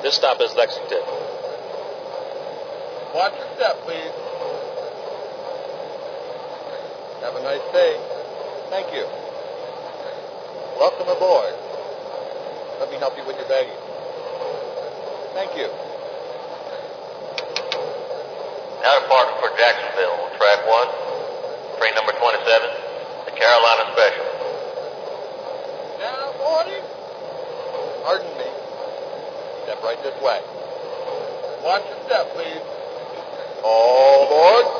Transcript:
This stop is Lexington. Watch your step, please. Have a nice day. Thank you. Welcome aboard. Let me help you with your baggage. Thank you. Now departing for Jacksonville on track 1, train number 27, the Carolina Special. Now, boarding. Pardon me. Step right this way. Watch your step, please. All aboard.